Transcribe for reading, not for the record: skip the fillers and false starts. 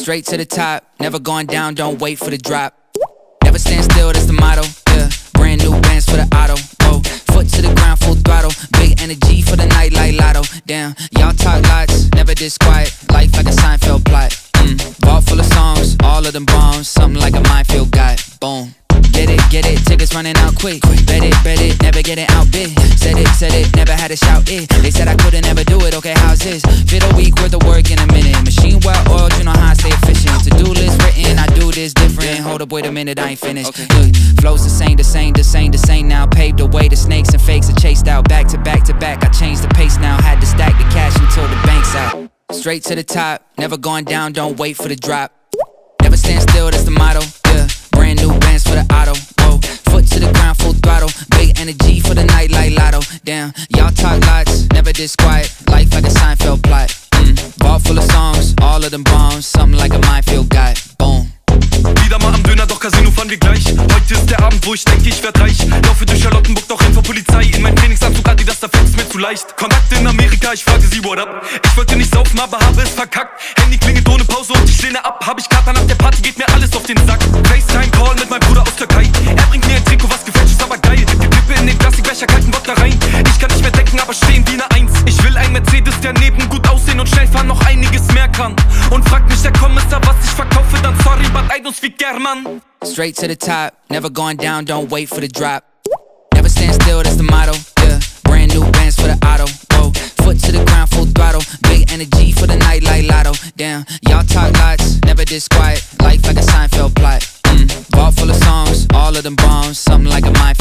Straight to the top, never going down, don't wait for the drop. Never stand still, that's the motto, yeah. Brand new bands for the auto, whoa. Foot to the ground, full throttle. Big energy for the night like lotto. Damn, y'all talk lots, never this quiet. Life like a Seinfeld plot. Vault full of songs, all of them bombs. Something like a minefield guy, boom. Get it, tickets running out quick. Bet it, never getting outbid. Said it, never had to shout it. They said I couldn't ever do it, okay, how's this? Fit a week worth of work in a minute. Machine well oiled, you know how I stay efficient. To-do list written, I do this different. Hold up, wait a minute, I ain't finished. Okay. Look, flows the same now. Paved the way to snakes and fakes are chased out. Back to back to back, I changed the pace now. Had to stack the cash until the bank's out. Straight to the top, never going down, don't wait for the drop. Never stand still, that's the motto, yeah. Brand new bands for the auto, whoa. Foot to the ground, full throttle. Big energy for the night like lotto. Damn, y'all talk lots, never this quiet. Life like a Seinfeld plot. Vault full of songs, all of them bombs. Something like a minefield guy, boom. Wieder mal am Döner, doch Casino fahren wir gleich. Heute ist der Abend, wo ich denke, ich werd reich. Laufe durch Charlottenburg, doch renn vor Polizei. In mein Trainingsanzug, Adidas, da fällt es mir zu leicht. Kontakte in Amerika, ich frage sie, what up? Ich wollte nicht saufen, aber habe es verkackt. Handy klingelt ohne Pause und ich lehne ab. Hab ich Kater nach der Party, geht mir alles auf den Sack. FaceTime-Call mit meinem Bruder aus Türkei. Er bringt mir ein Trikot, was gefälscht ist, aber geil. Die Kippe in den Plastikbecher, kalten Wodka rein. Ich kann nicht mehr denken, aber stehen wie eine Eins. Ich will ein Mercedes, der neben gut aussehen und schnell fahren noch einiges mehr kann. Und fragt mich der Kommissar, was ich verkaufe, dann sorry, but I don't speak German. Straight to the top, never going down, don't wait for the drop. Never stand still, that's the motto, yeah. Brand new bands for the auto, whoa. Foot to the ground, full throttle. Big energy for the night like lotto. Damn, y'all talk lots, never this quiet. Life like a Seinfeld plot. Vault full of songs, all of them bombs. Something like a